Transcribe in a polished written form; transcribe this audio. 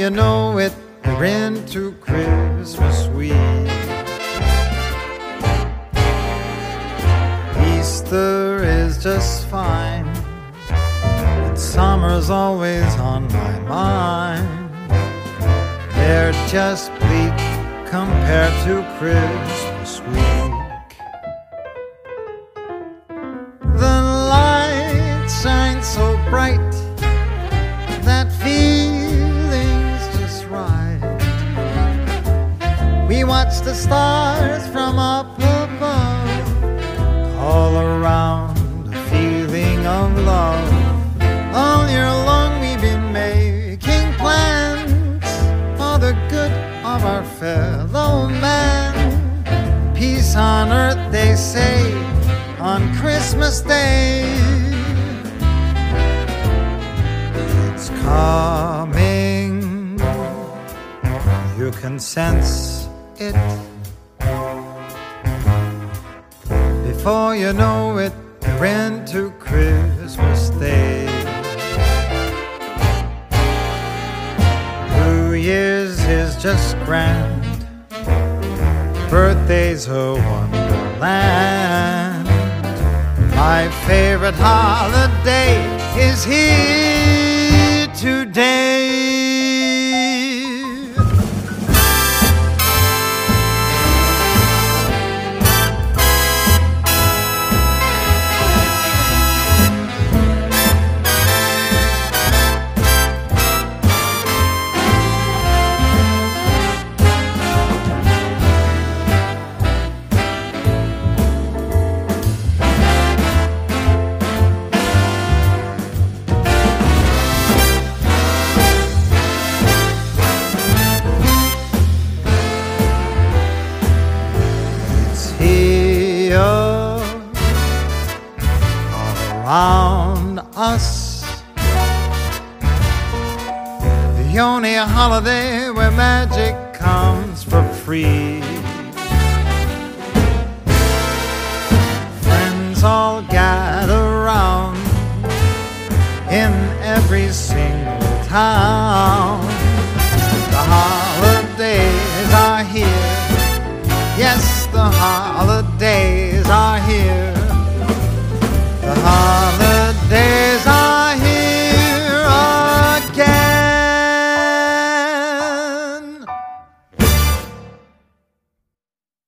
you know it, we're into Christmas week. Easter is just fine, and summer's always on my mind. They're just bleak compared to Christmas week. The lights shine so bright, that feeling's just right. We watch the stars from up above, all around a feeling of love. All year long we've been making plans for the good of our fellow man. Peace on earth, they say, on Christmas Day. It's coming, you can sense it. Before you know it, we're into Christmas Day. New Year's is just grand, birthday's a wonderland. My favorite holiday is here today. Around us, the only holiday where magic comes for free. Friends all gather round in every single town. The holidays are here, yes, the holidays are here.